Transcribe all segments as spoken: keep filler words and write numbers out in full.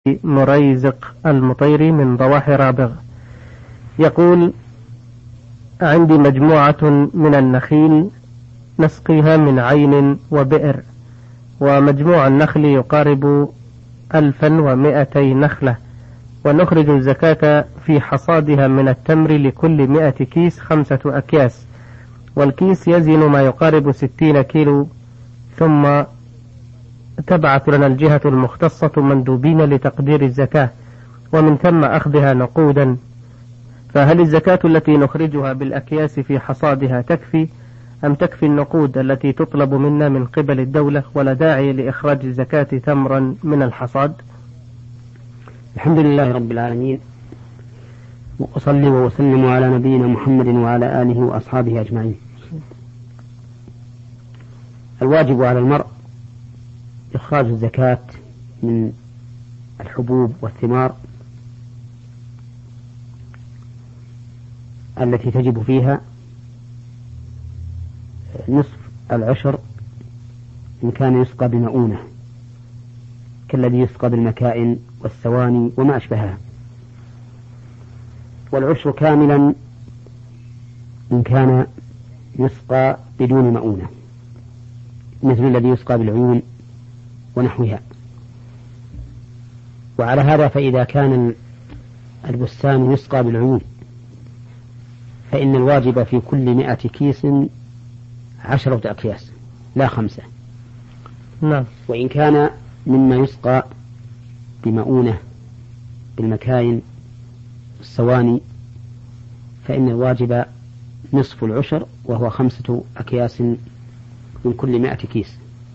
مريزق المطيري من ضواحي رابغ يقول: عندي مجموعة من النخيل نسقيها من عين وبئر، ومجموع النخل يقارب ألفا ومائتي نخلة، ونخرج الزكاة في حصادها من التمر لكل مائة كيس خمسة أكياس، والكيس يزن ما يقارب ستين كيلو، ثم تبعث لنا الجهة المختصة مندوبين لتقدير الزكاة، ومن ثم أخذها نقودا. فهل الزكاة التي نخرجها بالأكياس في حصادها تكفي، أم تكفي النقود التي تطلب منا من قبل الدولة، ولا داعي لإخراج الزكاة تمرا من الحصاد؟ الحمد لله رب العالمين، وأصلي وأسلم على نبينا محمد وعلى آله وأصحابه أجمعين. الواجب على المرء إخراج الزكاة من الحبوب والثمار التي تجب فيها نصف العشر إن كان يسقى بمؤونة، كالذي يسقى بالمكائن والثواني وما أشبهها، والعشر كاملا إن كان يسقى بدون مؤونة، مثل الذي يسقى بالعيون ونحوها. وعلى هذا فإذا كان البستان يسقى بالعيون فإن الواجب في كل مائة كيس عشرة أكياس لا خمسة. نعم. وإن كان مما يسقى بمؤونة بالمكاين الصواني فإن الواجب نصف العشر وهو خمسة أكياس من كل مائة كيس.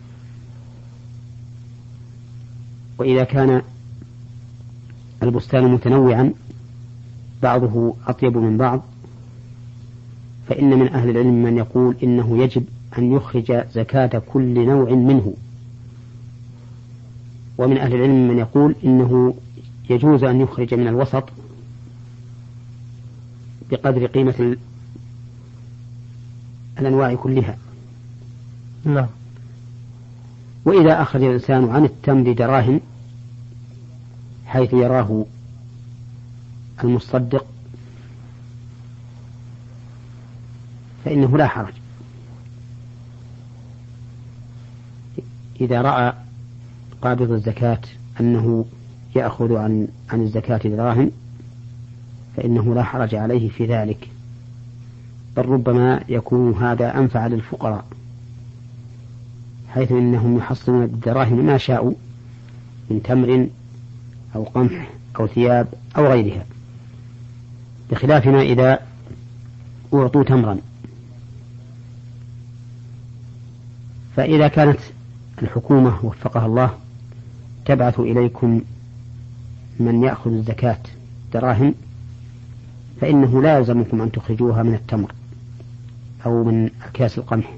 وإذا كان البستان متنوعا بعضه أطيب من بعض فإن من أهل العلم من يقول إنه يجب أن يخرج زكاة كل نوع منه، ومن أهل العلم من يقول إنه يجوز أن يخرج من الوسط بقدر قيمة الأنواع كلها. لا. وإذا أخرج الإنسان عن التمر دراهم حيث يراه المصدق فإنه لا حرج. إذا رأى قابض الزكاة أنه يأخذ عن عن الزكاة دراهم فإنه لا حرج عليه في ذلك، بل ربما يكون هذا أنفع للفقراء، حيث إنهم يحصلون بالدراهم ما شاءوا من تمر أو قمح أو ثياب أو غيرها، بخلاف ما إذا أعطوا تمرا. فإذا كانت الحكومة وفقها الله تبعث إليكم من يأخذ الزكاة دراهم فإنه لا يلزمكم أن تخرجوها من التمر أو من أكياس القمح،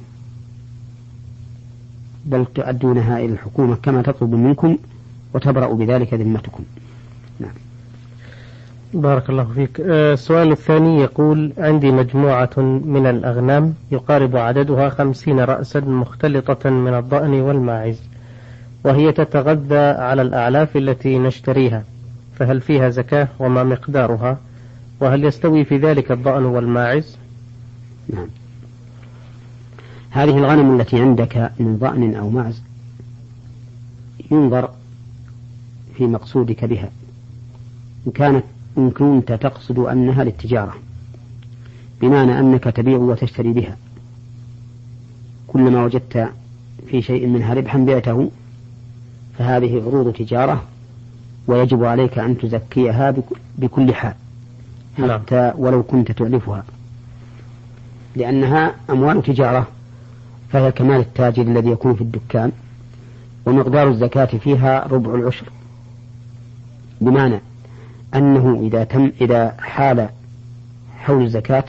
بل تؤدونها إلى الحكومة كما تطلب منكم وتبرأ بذلك ذمتكم. نعم. بارك الله فيك. السؤال الثاني يقول: عندي مجموعة من الأغنام يقارب عددها خمسين رأسا مختلطة من الضأن والماعز، وهي تتغذى على الأعلاف التي نشتريها، فهل فيها زكاة وما مقدارها، وهل يستوي في ذلك الضأن والماعز؟ نعم. هذه الغنم التي عندك من ضأن أو معز ينظر في مقصودك بها، إن كانت إن كنت تقصد أنها للتجارة بمعنى أنك تبيع وتشتري بها، كلما وجدت في شيء منها ربحا بعته فهذه عروض تجارة ويجب عليك أن تزكيها بكل حال حتى ولو كنت تعلفها، لأنها أموال تجارة فهي كمال التاجر الذي يكون في الدكان، ومقدار الزكاة فيها ربع العشر، بمعنى أنه إذا تم إذا حال حول الزكاة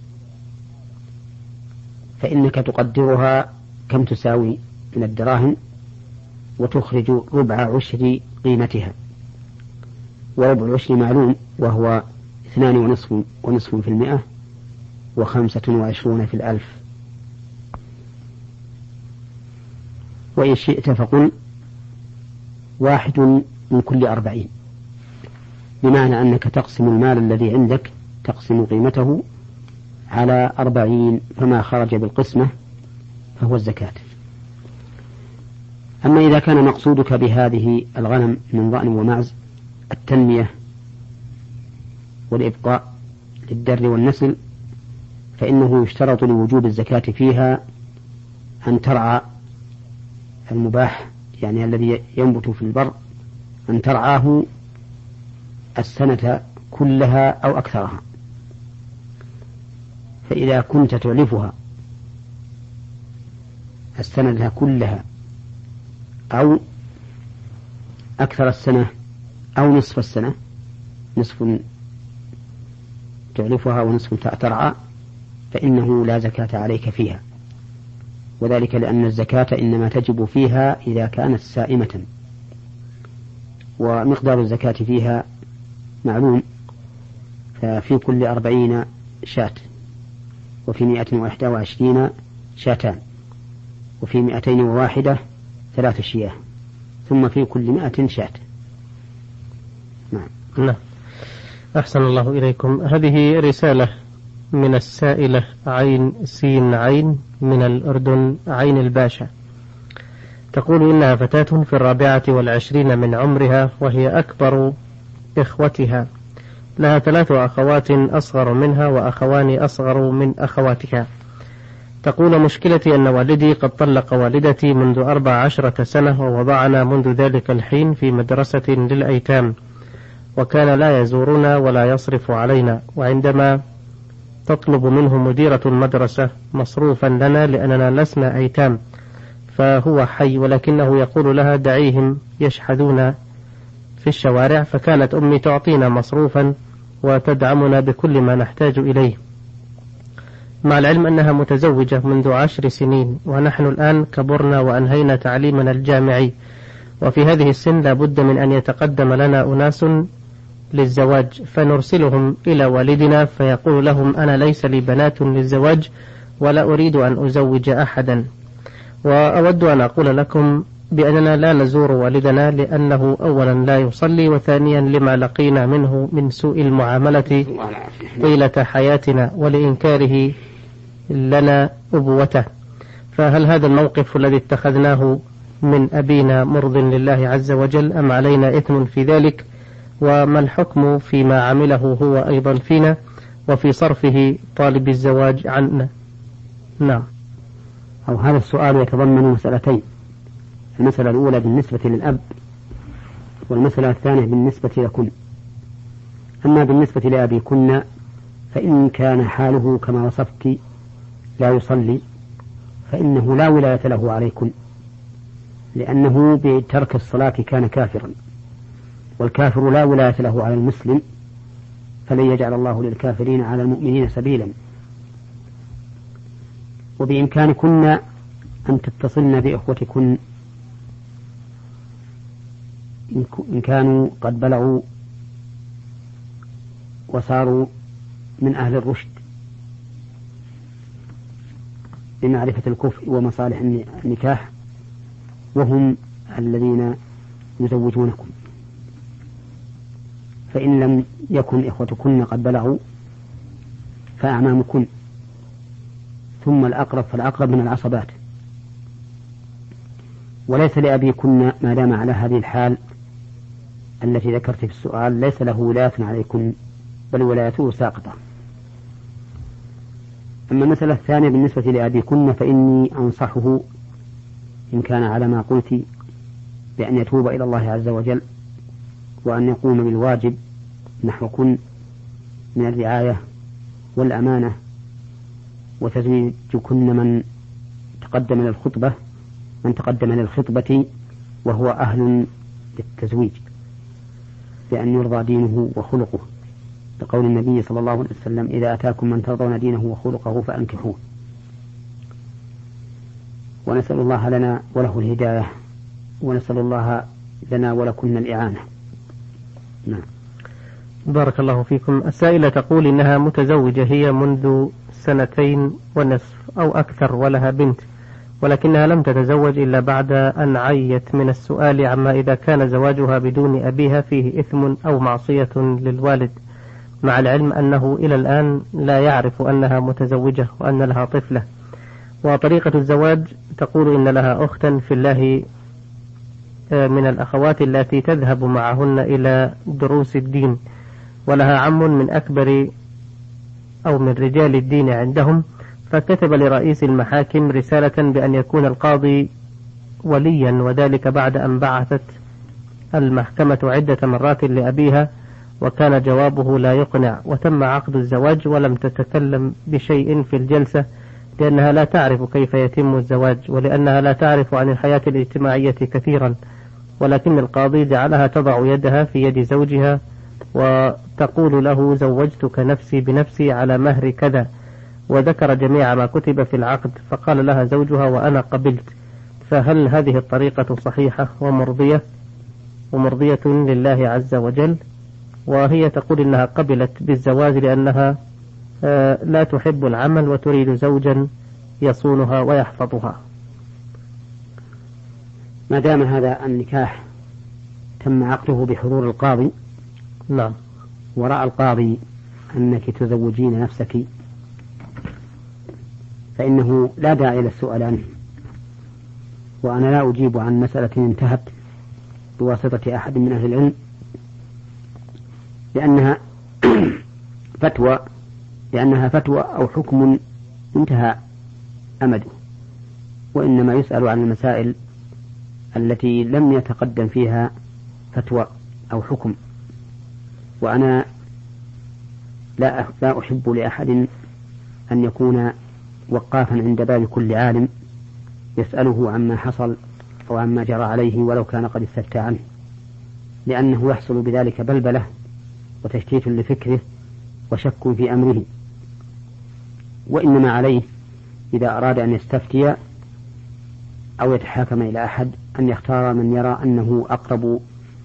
فإنك تقدرها كم تساوي من الدراهم وتخرج ربع عشر قيمتها، وربع العشر معلوم وهو اثنان ونصف ونصف في المئة وخمسة وعشرون في الألف. وإن شئت فقل واحد من كل أربعين. بمعنى أنك تقسم المال الذي عندك، تقسم قيمته على أربعين، فما خرج بالقسمة فهو الزكاة. أما إذا كان مقصودك بهذه الغنم من ضأن ومعز التنمية والإبقاء للدر والنسل، فإنه يشترط لوجوب الزكاة فيها أن ترعى المباح، يعني الذي ينبت في البر، أن ترعاه السنة كلها أو أكثرها. فإذا كنت تعلفها السنة كلها أو أكثر السنة أو نصف السنة، نصف تعلفها ونصف ترعى، فإنه لا زكاة عليك فيها، وذلك لأن الزكاة إنما تجب فيها إذا كانت سائمة، ومقدار الزكاة فيها معلوم، ففي كل أربعين شاة، وفي مائة وإحدى وعشرين شاتان، وفي مائتين وواحدة ثلاث شياه، ثم في كل مائة شاة. نعم. نعم. أحسن الله إليكم. هذه رسالة من السائلة عين سين عين من الأردن عين الباشا، تقول إنها فتاة في الرابعة والعشرين من عمرها، وهي أكبر إخوتها، لها ثلاث أخوات أصغر منها وأخوان أصغر من أخواتها. تقول مشكلتي أن والدي قد طلق والدتي منذ أربع عشرة سنة، ووضعنا منذ ذلك الحين في مدرسة للأيتام، وكان لا يزورنا ولا يصرف علينا، وعندما تطلب منه مديرة المدرسة مصروفا لنا لأننا لسنا أيتام فهو حي، ولكنه يقول لها دعيهم يشحذون في الشوارع، فكانت أمي تعطينا مصروفا وتدعمنا بكل ما نحتاج إليه، مع العلم أنها متزوجة منذ عشر سنين، ونحن الآن كبرنا وأنهينا تعليمنا الجامعي، وفي هذه السن لا بد من أن يتقدم لنا أناس للزواج، فنرسلهم إلى والدنا فيقول لهم أنا ليس لي بنات للزواج ولا أريد أن أزوج أحدا، وأود أن أقول لكم بأننا لا نزور والدنا لأنه أولا لا يصلي، وثانيا لما لقينا منه من سوء المعاملة طيلة حياتنا ولإنكاره لنا أبوته. فهل هذا الموقف الذي اتخذناه من أبينا مرض لله عز وجل أم علينا إثم في ذلك؟ وما الحكم فيما عمله هو أيضا فينا وفي صرفه طالب الزواج عنا؟ نعم. أو هذا السؤال يتضمن مسألتين، المسألة الأولى بالنسبة للأب، والمسألة الثانية بالنسبة لكن. أما بالنسبة لأبيكن فإن كان حاله كما وصفت لا يصلي فإنه لا ولاية له عليكن، لأنه بترك الصلاة كان كافرا، والكافر لا ولاية له على المسلم، فلن يجعل الله للكافرين على المؤمنين سبيلا. وبإمكانكن أن تتصلن بإخوتكن إن كانوا قد بلغوا وصاروا من أهل الرشد بمعرفة الكفء ومصالح النكاح، وهم الذين يزوجونكم. فإن لم يكن إخوتكن قد بلغوا فأعمامكن، ثم الأقرب فالأقرب من العصبات. وليس لأبيكن ما دام على هذه الحال التي ذكرت في السؤال ليس له ولاية عليكن، بل ولايته ساقطة. أما المسألة الثانية بالنسبة لأبيكن فإني أنصحه إن كان على ما قلت بأن يتوب إلى الله عز وجل، وأن يقوم بالواجب نحوكن من الرعاية والأمانة، وتزويجكن من تقدم للخطبة من تقدم للخطبة وهو أهل للتزويج، بأن يرضى دينه وخلقه، لقول النبي صلى الله عليه وسلم إذا أتاكم من ترضون دينه وخلقه فأنكحوه. ونسأل الله لنا وله الهداية، ونسأل الله لنا ولكن الإعانة. نعم. بارك الله فيكم. السائلة تقول إنها متزوجة هي منذ سنتين ونصف أو أكثر، ولها بنت، ولكنها لم تتزوج إلا بعد أن عيت من السؤال عما إذا كان زواجها بدون أبيها فيه إثم أو معصية للوالد، مع العلم أنه إلى الآن لا يعرف أنها متزوجة وأن لها طفلة. وطريقة الزواج تقول إن لها أختا في الله من الأخوات التي تذهب معهن إلى دروس الدين، ولها عم من أكبر أو من رجال الدين عندهم، فكتب لرئيس المحاكم رسالة بأن يكون القاضي وليا، وذلك بعد أن بعثت المحكمة عدة مرات لأبيها وكان جوابه لا يقنع، وتم عقد الزواج ولم تتكلم بشيء في الجلسة لأنها لا تعرف كيف يتم الزواج ولأنها لا تعرف عن الحياة الاجتماعية كثيرا، ولكن القاضي جعلها تضع يدها في يد زوجها وتقول له زوجتك نفسي بنفسي على مهر كذا، وذكر جميع ما كتب في العقد، فقال لها زوجها وأنا قبلت. فهل هذه الطريقة صحيحة ومرضية ومرضية لله عز وجل؟ وهي تقول إنها قبلت بالزواج لأنها لا تحب العمل وتريد زوجا يصونها ويحفظها. ما دام هذا النكاح تم عقده بحضور القاضي، نعم، ورأى القاضي أنك تزوجين نفسك، فإنه لا داعي للسؤال عنه. وأنا لا أجيب عن مسألة انتهت بواسطة أحد من أهل العلم لأنها فتوى لأنها فتوى أو حكم انتهى أمده، وإنما يسأل عن المسائل التي لم يتقدم فيها فتوى أو حكم. وأنا لا لا أحب لأحد أن يكون وقافا عند باب كل عالم يسأله عما حصل أو عما جرى عليه ولو كان قد استفتى عنه، لأنه يحصل بذلك بلبلة وتشتيت لفكره وشك في أمره. وإنما عليه إذا أراد أن يستفتي أو يتحاكم إلى أحد أن يختار من يرى أنه أقرب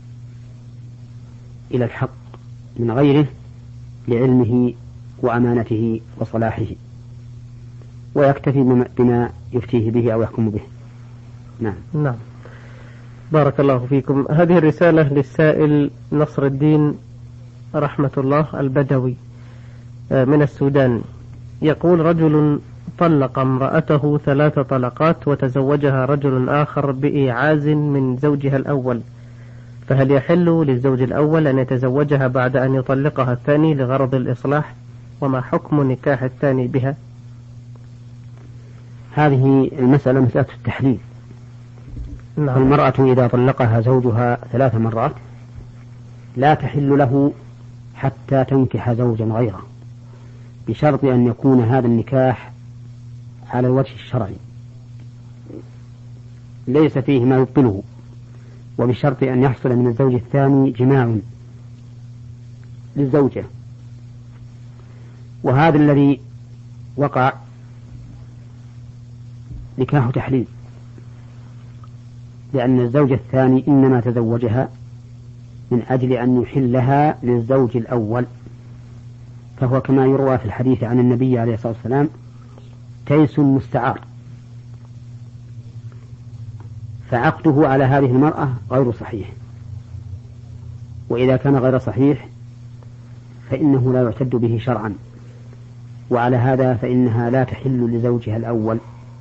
إلى الحق من غيره لعلمه وأمانته وصلاحه، ويكتفي بما يفتيه به أو يحكم به. نعم. نعم، بارك الله فيكم. هذه الرسالة للسائل نصر الدين رحمة الله البدوي من السودان، يقول: رجل طلق امرأته ثلاث طلقات وتزوجها رجل آخر بإيعاز من زوجها الأول، فهل يحل للزوج الأول أن يتزوجها بعد أن يطلقها الثاني لغرض الإصلاح؟ وما حكم نكاح الثاني بها؟ هذه المسألة مسألة التحليل. نعم. المرأة إذا طلقها زوجها ثلاث مرات لا تحل له حتى تنكح زوجا غيره، بشرط أن يكون هذا النكاح على الوجه الشرعي ليس فيه ما يبطله، وبشرط أن يحصل من الزوج الثاني جماع للزوجة. وهذا الذي وقع نكاح تحليل، لأن الزوج الثاني إنما تزوجها من أجل أن يحلها للزوج الأول، فهو كما يروى في الحديث عن النبي عليه الصلاة والسلام تيس مستعار. فعقده على هذه المرأة غير صحيح، وإذا كان غير صحيح فإنه لا يعتد به شرعا، وعلى هذا فإنها لا تحل لزوجها الأول،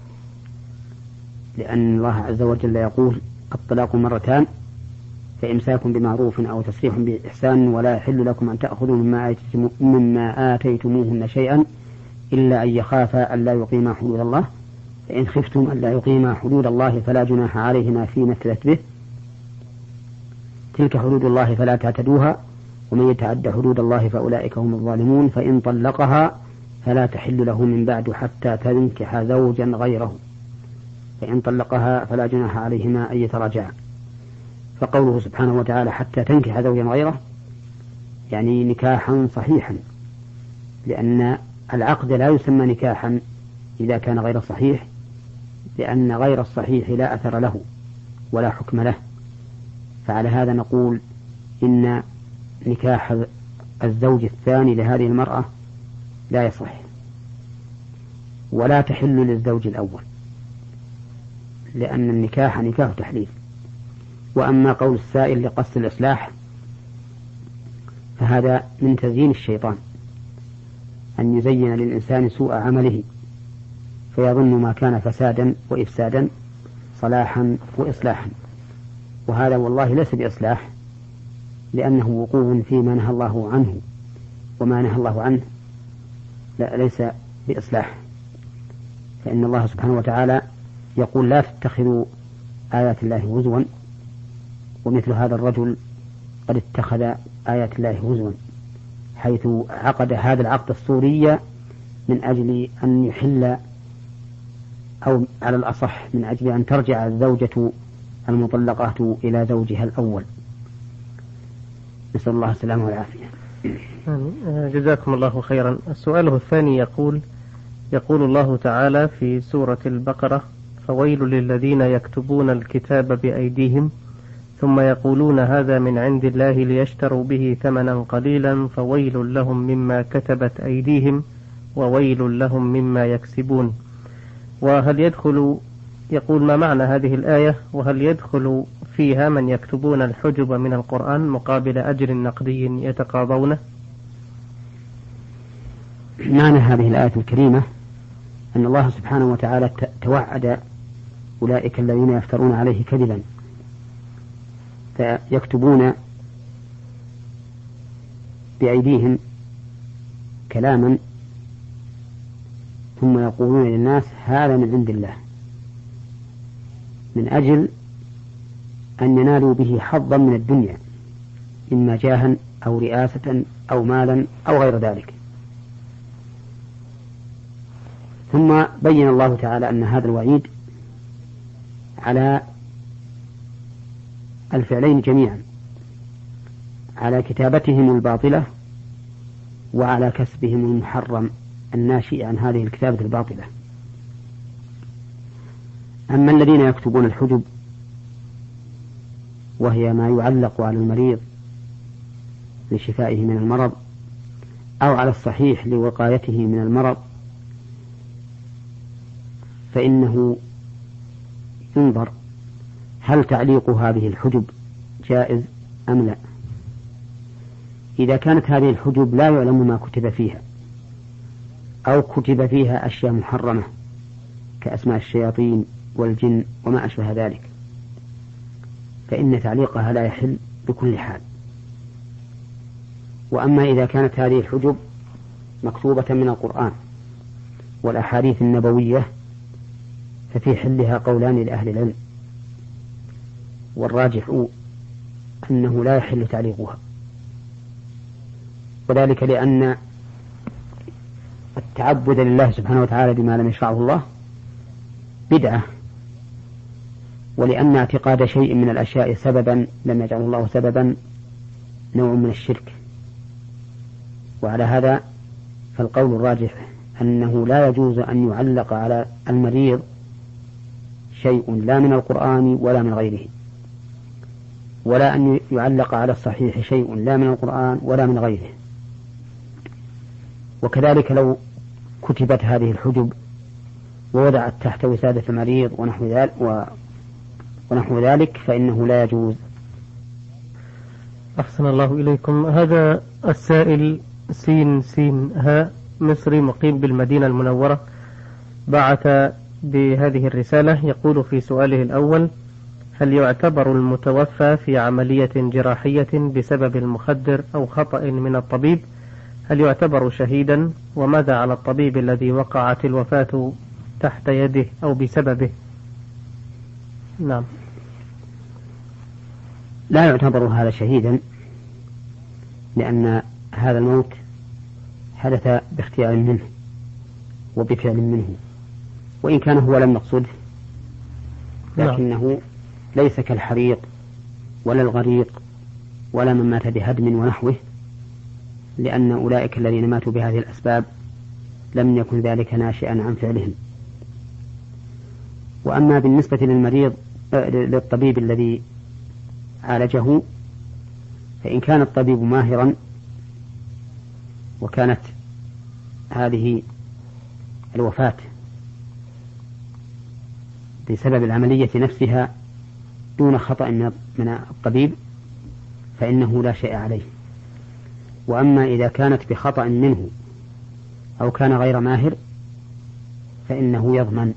لأن الله عز وجل يقول: الطلاق مرتان فإمساك بمعروف أو تسريح بإحسان ولا يحل لكم أن تأخذوا مما, مما آتيتموهن شيئا إلا أن يخافا ألا يقيما حدود الله، فإن خفتم ألا يقيما حدود الله فلا جناح عليهما فيما افتدت به، تلك حدود الله فلا تعتدوها ومن يتعد حدود الله فأولئك هم الظالمون. فإن طلقها فلا تحل له من بعد حتى تنكح زوجا غيره، فإن طلقها فلا جناح عليهما أن يتراجعا. فقوله سبحانه وتعالى حتى تنكح زوجا غيره يعني نكاحا صحيحا، لأن العقد لا يسمى نكاحا إذا كان غير صحيح، لأن غير الصحيح لا أثر له ولا حكم له. فعلى هذا نقول إن نكاح الزوج الثاني لهذه المرأة لا يصح ولا تحل للزوج الأول، لأن النكاح نكاح تحليل. وأما قول السائل لقصد الإصلاح فهذا من تزيين الشيطان، أن يزين للإنسان سوء عمله فيظن ما كان فسادا وإفسادا صلاحا وإصلاحا، وهذا والله ليس بإصلاح، لأنه وقوع فيما نهى الله عنه، وما نهى الله عنه لا ليس بإصلاح. فإن الله سبحانه وتعالى يقول لا تتخذوا آيات الله هزوا، ومثل هذا الرجل قد اتخذ آيات الله هزوا، حيث عقد هذا العقد الصوري من أجل أن يحل، أو على الأصح من أجل أن ترجع الزوجة المطلقة إلى زوجها الأول. نسأل الله السلامة والعافية. جزاكم الله خيرا. السؤال الثاني يقول يقول الله تعالى في سورة البقرة: فويل للذين يكتبون الكتاب بأيديهم ثم يقولون هذا من عند الله ليشتروا به ثمنا قليلا فويل لهم مما كتبت أيديهم وويل لهم مما يكسبون. وهل يدخل يقول ما معنى هذه الآية، وهل يدخل فيها من يكتبون الحجب من القرآن مقابل أجر نقدي يتقاضونه؟ معنى هذه الآية الكريمة أن الله سبحانه وتعالى توعد أولئك الذين يفترون عليه كذبا فيكتبون بأيديهم كلاما ثم يقولون للناس هذا من عند الله، من أجل أن ينالوا به حظا من الدنيا، إما جاها أو رئاسة أو مالا أو غير ذلك. ثم بين الله تعالى أن هذا الوعيد على الفعلين جميعا، على كتابتهم الباطلة وعلى كسبهم المحرم الناشئ عن هذه الكتابة الباطلة. أما الذين يكتبون الحجب وهي ما يعلق على المريض لشفائه من المرض أو على الصحيح لوقايته من المرض، فإنه ينظر هل تعليق هذه الحجب جائز أم لا. إذا كانت هذه الحجب لا يعلم ما كتب فيها أو كتب فيها أشياء محرمة كأسماء الشياطين والجن وما أشبه ذلك، فإن تعليقها لا يحل بكل حال. وأما إذا كانت هذه الحجب مكتوبة من القرآن والأحاديث النبوية ففي حلها قولان لأهل العلم، والراجح أنه لا يحل تعليقها، وذلك لأن التعبد لله سبحانه وتعالى بما لم يشرعه الله بدعة، ولأن اعتقاد شيء من الأشياء سببا لم يجعله الله سببا نوع من الشرك. وعلى هذا فالقول الراجح أنه لا يجوز أن يعلق على المريض شيء لا من القرآن ولا من غيره، ولا أن يعلق على الصحيح شيء لا من القرآن ولا من غيره. وكذلك لو كتبت هذه الحجب ووضعت تحت وسادة المريض ونحو ذلك, و... ونحو ذلك فإنه لا يجوز. أحسن الله إليكم. هذا السائل سين سين ها مصري مقيم بالمدينة المنورة بعث بهذه الرسالة، يقول في سؤاله الأول: هل يعتبر المتوفى في عملية جراحية بسبب المخدر أو خطأ من الطبيب هل يعتبر شهيدا؟ وماذا على الطبيب الذي وقعت الوفاة تحت يده أو بسببه؟ نعم. لا يعتبر هذا شهيدا، لأن هذا الموت حدث باختيار منه وبفعل منه، وإن كان هو لم يقصده، لكنه ليس كالحريق ولا الغريق ولا من مات بهدم ونحوه، لأن أولئك الذين ماتوا بهذه الأسباب لم يكن ذلك ناشئا عن فعلهم. وأما بالنسبة للمريض للطبيب الذي عالجه، فإن كان الطبيب ماهرا وكانت هذه الوفاة بسبب العملية نفسها دون خطأ من الطبيب فإنه لا شيء عليه. وأما إذا كانت بخطأ منه أو كان غير ماهر فإنه يضمن،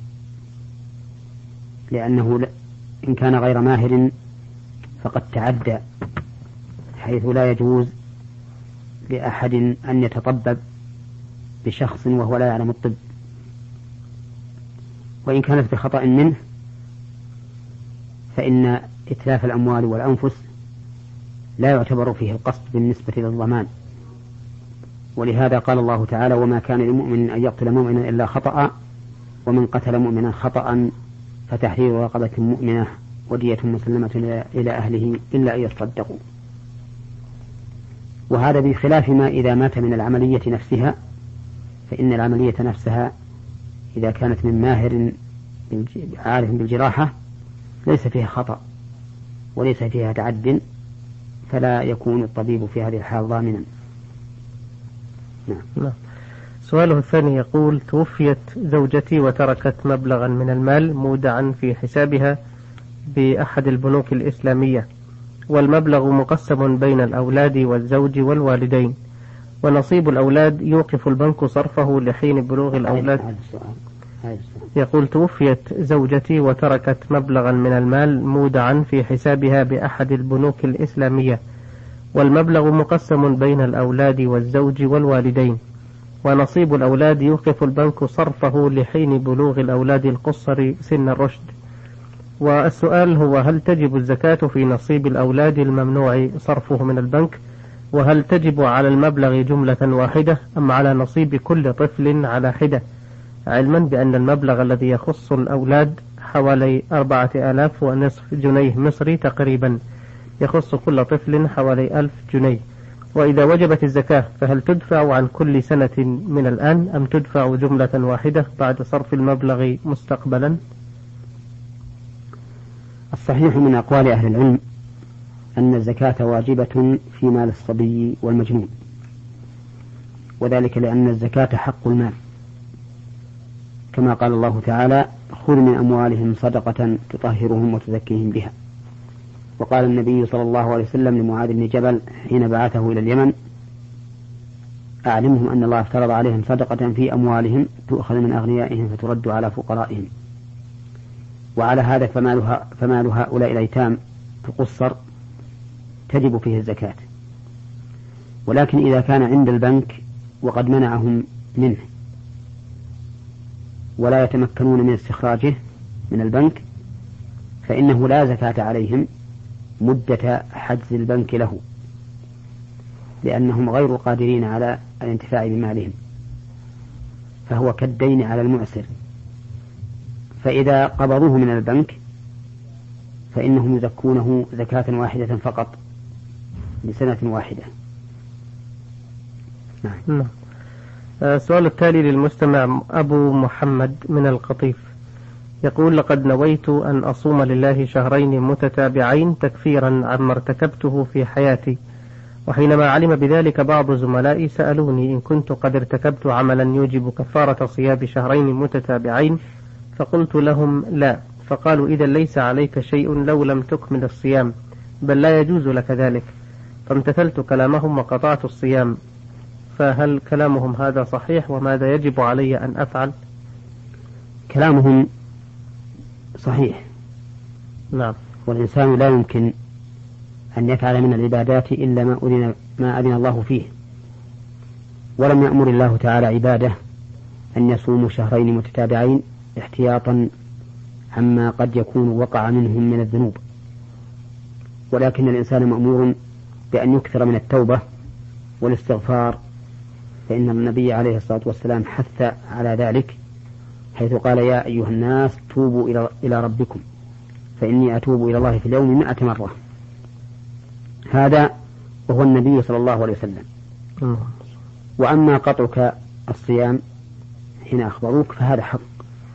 لأنه إن كان غير ماهر فقد تعدى، حيث لا يجوز لأحد أن يتطبب بشخص وهو لا يعلم الطب. وإن كانت بخطأ منه فإن إتلاف الأموال والأنفس لا يعتبر فيه القصد بالنسبة للضمان. ولهذا قال الله تعالى: وما كان لمؤمن أن يقتل مؤمنا إلا خطأ ومن قتل مؤمنا خطأ فتحرير رقبة مؤمنة ودية مسلمة إلى أهله إلا أن يصدقوا. وهذا بخلاف ما إذا مات من العملية نفسها، فإن العملية نفسها إذا كانت من ماهر عارف بالجراحة ليس فيها خطأ وليس فيها تعد، فلا يكون الطبيب في هذه الحال ضامنا. نعم. نعم. سؤاله الثاني يقول: توفيت زوجتي وتركت مبلغا من المال مودعا في حسابها بأحد البنوك الإسلامية، والمبلغ مقسم بين الأولاد والزوج والوالدين، ونصيب الأولاد يوقف البنك صرفه لحين بلوغ الأولاد. يقول: توفيت زوجتي وتركت مبلغا من المال مودعا في حسابها بأحد البنوك الإسلامية، والمبلغ مقسم بين الأولاد والزوج والوالدين، ونصيب الأولاد يوقف البنك صرفه لحين بلوغ الأولاد القصر سن الرشد. والسؤال هو: هل تجب الزكاة في نصيب الأولاد الممنوع صرفه من البنك؟ وهل تجب على المبلغ جملة واحدة أم على نصيب كل طفل على حدة، علما بأن المبلغ الذي يخص الأولاد حوالي أربعة آلاف ونصف جنيه مصري تقريبا، يخص كل طفل حوالي ألف جنيه. وإذا وجبت الزكاة فهل تدفع عن كل سنة من الآن أم تدفع جملة واحدة بعد صرف المبلغ مستقبلا؟ الصحيح من أقوال أهل العلم أن الزكاة واجبة في مال الصبي والمجنون، وذلك لأن الزكاة حق المال، كما قال الله تعالى: خذ من أموالهم صدقة تطهرهم وتزكيهم بها. وقال النبي صلى الله عليه وسلم لمعاذ بن جبل حين بعثه إلى اليمن: أعلمهم أن الله افترض عليهم صدقة في أموالهم تؤخذ من أغنيائهم فترد على فقرائهم. وعلى هذا فمال, فمال هؤلاء الأيتام تقصر تجب فيه الزكاة. ولكن إذا كان عند البنك وقد منعهم منه ولا يتمكنون من استخراجه من البنك فإنه لا زكاة عليهم مدة حجز البنك له، لأنهم غير قادرين على الانتفاع بمالهم، فهو كالدين على المعسر. فإذا قبضوه من البنك فإنهم يزكونه زكاة واحدة فقط لسنة واحدة. نعم. نعم. السؤال التالي للمستمع أبو محمد من القطيف يقول: لقد نويت أن أصوم لله شهرين متتابعين تكفيرا عما ارتكبته في حياتي، وحينما علم بذلك بعض زملائي سألوني إن كنت قد ارتكبت عملا يوجب كفارة صيام شهرين متتابعين، فقلت لهم لا، فقالوا: إذا ليس عليك شيء لو لم تكمل الصيام، بل لا يجوز لك ذلك. فامتثلت كلامهم وقطعت الصيام، فهل كلامهم هذا صحيح؟ وماذا يجب علي أن أفعل؟ كلامهم صحيح. نعم. والإنسان لا يمكن أن يفعل من العبادات إلا ما أذن, ما أذن الله فيه، ولم يأمر الله تعالى عباده أن يصوموا شهرين متتابعين احتياطا عما قد يكون وقع منهم من الذنوب، ولكن الإنسان مأمور بأن يكثر من التوبة والاستغفار، فإن النبي عليه الصلاة والسلام حث على ذلك حيث قال: يا أيها الناس توبوا إلى ربكم فإني أتوب إلى الله في اليوم مئة مرة. هذا وهو النبي صلى الله عليه وسلم. وأما قطعك الصيام حين أخبروك فهذا حق،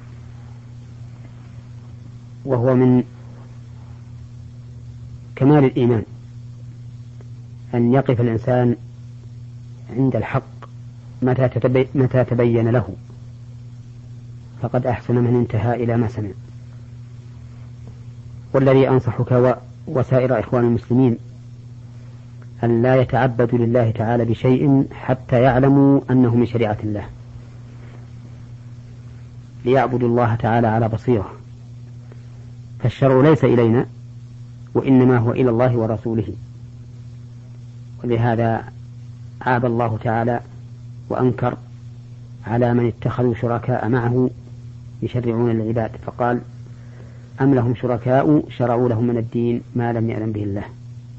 وهو من كمال الإيمان أن يقف الإنسان عند الحق متى تبين له، فقد أحسن من انتهى إلى ما سمع. والذي أنصحك وسائر إخوان المسلمين أن لا يتعبدوا لله تعالى بشيء حتى يعلموا أنه من شريعة الله، ليعبدوا الله تعالى على بصيرة، فالشرع ليس إلينا وإنما هو إلى الله ورسوله. ولهذا عاب الله تعالى وأنكر على من اتخذوا شركاء معه يشرعون للعباد، فقال أم لهم شركاء شرعوا لهم من الدين ما لم يأذن به الله.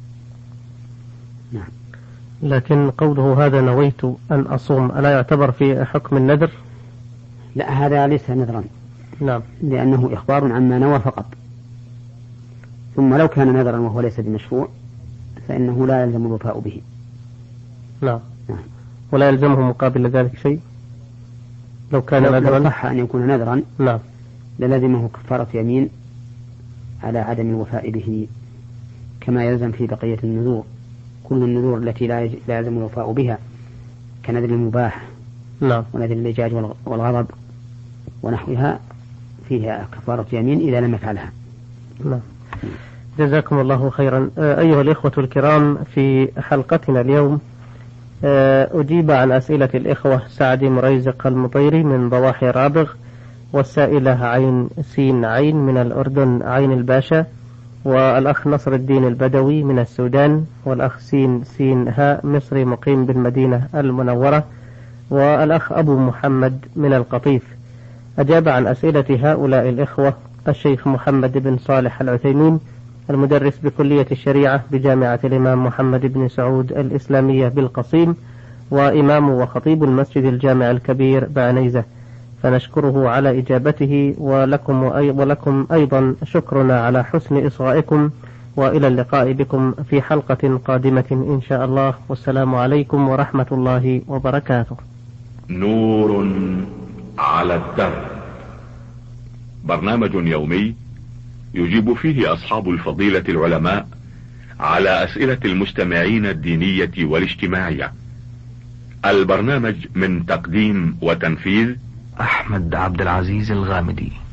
نعم. لكن قوله هذا نويت أن أصوم ألا يعتبر في حكم النذر؟ لا، هذا ليس نذرا. نعم. لأنه إخبار عما نوى فقط، ثم لو كان نذرا وهو ليس بمشروع فإنه لا يلزم الوفاء به. نعم. نعم. ولا يلزمه مقابل ذلك شيء لو كان نذرا؟ لو صح أن يكون نذرا نعم للزمه كفارة يمين على عدم الوفاء به، كما يلزم في بقية النذور. كل النذور التي لا يلزم الوفاء بها كنذر المباح نعم ونذر اللجاج والغضب ونحوها فيها كفارة يمين إذا لم يفعلها. نعم. جزاكم الله خيرا. أيها الإخوة الكرام، في حلقتنا اليوم أجيب عن أسئلة الإخوة سعد مريزق المطيري من ضواحي رابغ، والسائلة عين سين عين من الأردن عين الباشا، والأخ نصر الدين البدوي من السودان، والأخ سين سين هاء مصري مقيم بالمدينة المنورة، والأخ أبو محمد من القطيف. أجاب عن أسئلة هؤلاء الإخوة الشيخ محمد بن صالح العثيمين المدرس بكلية الشريعة بجامعة الإمام محمد بن سعود الإسلامية بالقصيم، وإمام وخطيب المسجد الجامع الكبير بعنيزة، فنشكره على إجابته، ولكم, ولكم أيضا شكرنا على حسن إصغائكم، وإلى اللقاء بكم في حلقة قادمة إن شاء الله، والسلام عليكم ورحمة الله وبركاته. نور على الدرب، برنامج يومي يجيب فيه أصحاب الفضيلة العلماء على أسئلة المستمعين الدينية والاجتماعية. البرنامج من تقديم وتنفيذ أحمد عبد العزيز الغامدي.